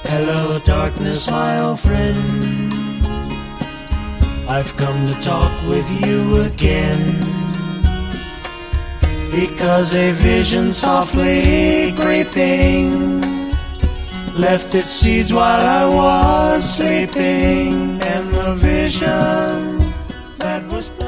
Hello, darkness, my old friend. I've come to talk with you again, because a vision softly creeping left its seeds while I was sleeping, and the vision that was